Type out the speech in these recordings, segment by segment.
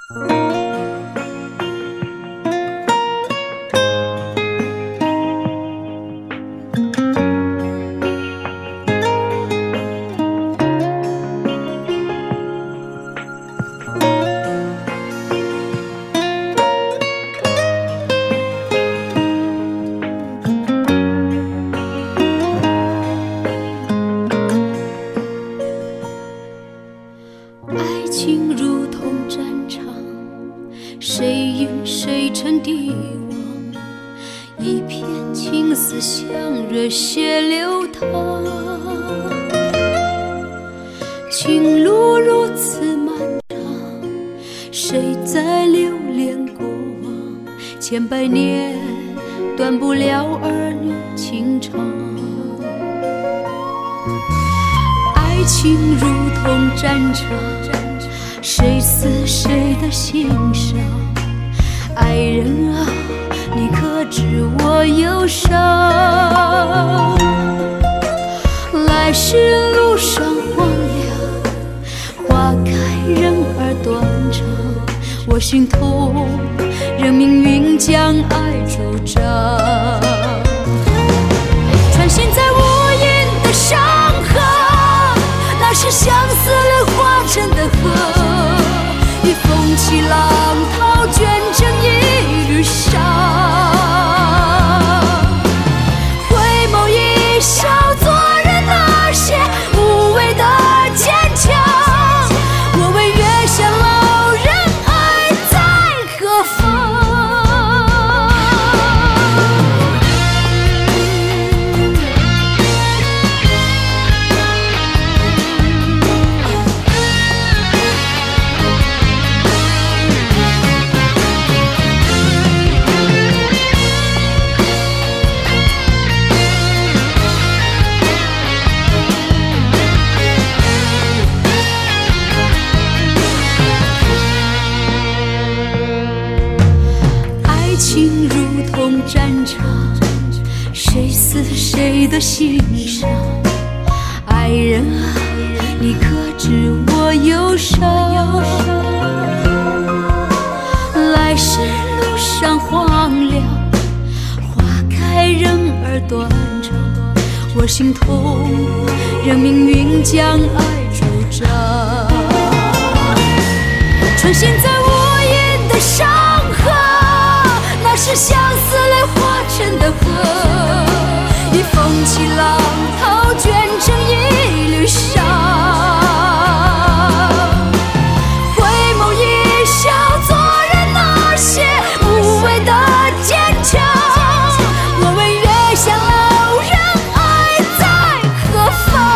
爱情如同战场，谁赢谁成帝王，一片青丝像热血流淌。情路如此漫长，谁在留恋过往？千百年断不了儿女情长。爱情如同战场，谁死谁的心伤？爱人啊，你可知我忧伤？来时路上荒凉，花开人儿断肠。我心痛，任命运将爱主张。穿行在无垠的山河，那是相思泪化成的河。一风起浪涛，卷成一缕沙。回眸一笑，做人那些无谓的坚强。我问月下老人，爱在何方？爱情如同战场，谁死谁的心伤？爱人啊，你可知我忧伤？来时路上荒凉，花开人儿断肠。我心痛，任命运将爱主张。穿行在无垠的山河，那是相思泪化成的河。一风起浪涛，卷成一缕沙。回眸一笑，做人那些无谓的坚强。我问月下老人，爱在何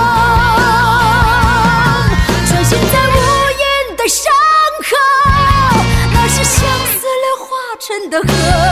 方？穿行在无垠的山河，那是相思泪化成的河。